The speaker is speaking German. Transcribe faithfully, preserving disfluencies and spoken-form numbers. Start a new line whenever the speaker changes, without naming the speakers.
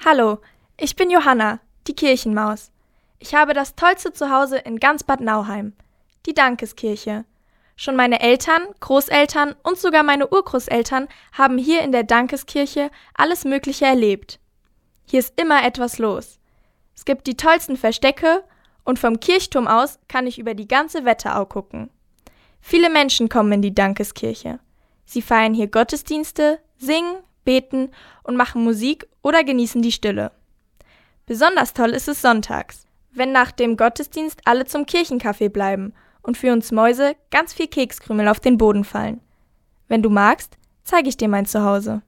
Hallo, ich bin Johanna, die Kirchenmaus. Ich habe das tollste Zuhause in ganz Bad Nauheim, die Dankeskirche. Schon meine Eltern, Großeltern und sogar meine Urgroßeltern haben hier in der Dankeskirche alles Mögliche erlebt. Hier ist immer etwas los. Es gibt die tollsten Verstecke und vom Kirchturm aus kann ich über die ganze Wetterau gucken. Viele Menschen kommen in die Dankeskirche. Sie feiern hier Gottesdienste, singen, beten und machen Musik oder genießen die Stille. Besonders toll ist es sonntags, wenn nach dem Gottesdienst alle zum Kirchenkaffee bleiben und für uns Mäuse ganz viel Kekskrümel auf den Boden fallen. Wenn du magst, zeige ich dir mein Zuhause.